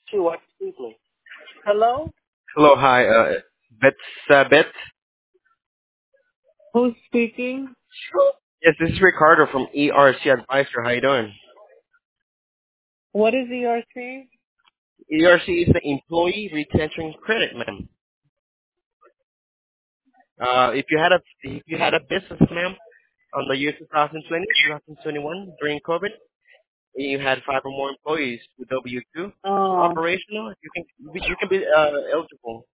She watched me. Hello? Hello, hi, Bet. Who's speaking? Yes, this is Ricardo from ERC Advisor. How you doing? What is ERC? ERC is the Employee Retention Credit, ma'am. If you had a business, ma'am, on the year 2020, 2021 during COVID, and you had five or more employees with W-2 Oh, operational, you can be eligible.